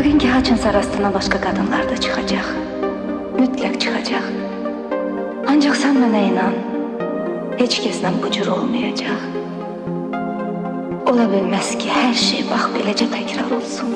Yəqin ki, haçınsa rastına başqa qadınlar da çıxacaq. Mütləq çıxacaq. Ancaq sən mənə inan, heç kəslə bu cür olmayacaq. Ola bilməz ki, hər şey bax beləcə təkrar olsun.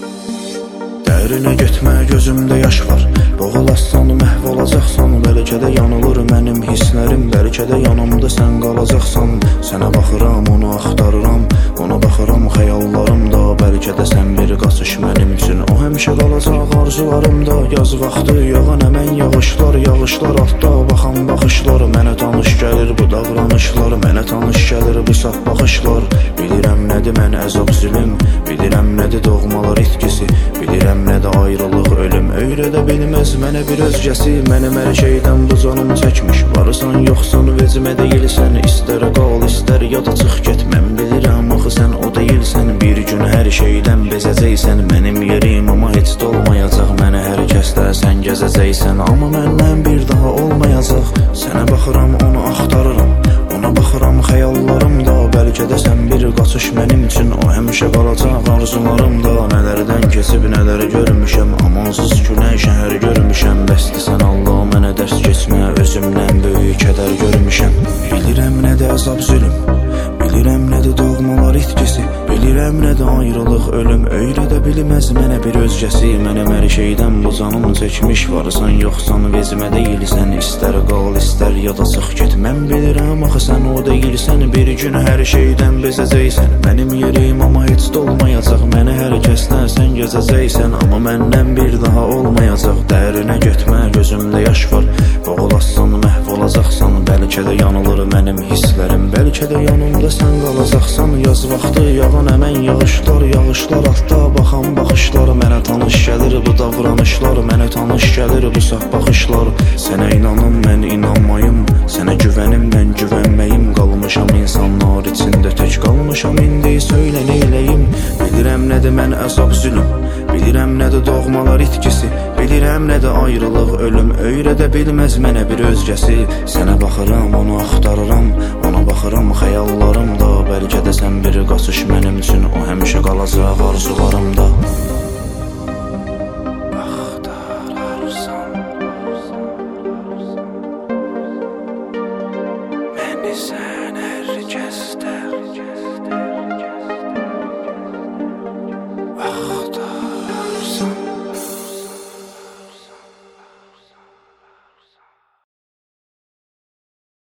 Dərinə getmə, gözümdə yaş var. Boğulassan, məhv olacaqsan. Bəlkə də yanılır mənim hisslərim. Bəlkə də yanımda sən qalacaqsan. Sənə baxıram, onu axtarıram. Ona baxıram xəyallarımda. Bəlkə də sən bir qaçış mənim üçün. O həmişə qalacaq arzularımda. Yaz vaxtı yağan əmən yağışlar. Yağışlar altda baxan baxışlar. Mənə tanış gəlir bu davranışlar. Mənə tanış gəlir bu saf baxışlar. Bilirəm nədir mən əzab zülüm. Bilirəm nədir doğmalar itkisi. Bilirəm nədir ayrılıq ölüm. Öyrədə bilməz mənə bir özgəsi. Mənim hər şeydən bu canım çəkmiş. Varsan yoxsan vecimə deyilsən. İstər qal istər ya da çıx get. Mən bilirəm axı sən o deyilsən. Bir gün hər şeydən bezəcəksən. Mənim yerim amma heç də olmayacaq. Mənə hər kəsdə sən gəzəcəksən. Amma məndən bir daha olmayacaq. Sənə baxıram onu axtarıram. Ona baxıram xəyallarımda. Bəlkə də sən bir qaçış mənim üçün. O həmişə qalacaq arzularımda. Nələrdən keçib nələri görmüşəm. Amansız günəş şəhər görmüşəm. Bəsdir sən Allah mənə dərs keçmə. Özümdən böyük kədər görmüşəm. Bilirəm nədir əzab zülüm. Bilirəm nədir doğmalar itkisi. Bilirəm nədir ayrılıq ölüm. Öyrədə bilməz mənə bir özgəsi. Mənəm hər şeydən bu canım çəkmiş. Varsan yoxsan vecimə deyilsən. İstər qal istər ya da çıx get. Mən bilirəm axı sən o deyilsən. Bir gün hər şeydən bezəcəksən. Mənim yerim amma heç də olmayacaq. Mənə hər kəslə sən gəzəcəksən. Amma məndən bir daha olmayacaq. Dərinə getmə, gözümdə yaş var. Boğulassan, məhv olacaqsan. Bəlkə də yanılır mənim hisslərim. Bəlkə də yanımda sən qalacaqsan. Yaz vaxtı yağan əmən yağışlar. Yağışlar altda baxan baxışlar. Mənə tanış gəlir bu davranışlar. Mənə tanış gəlir bu saf baxışlar. Sənə inanım, mən inanmayım. Sənə güvənim, mən güvənməyim. Qalmışam insanlar içində tək qalmışam. İndi söylə neyləyim. Bilirəm nədir mən əzab zülüm. Bilirəm nədir doğmalar itkisi. Bilirəm nədir ayrılıq ölüm. Öyrədə bilməz mənə bir özgəsi. Sənə baxıram, onu axtarıram. Ona baxıram xəyallarımda. Bəlkə də sən bir qaçış mənim üçün. O həmişə qalacaq arzularımda.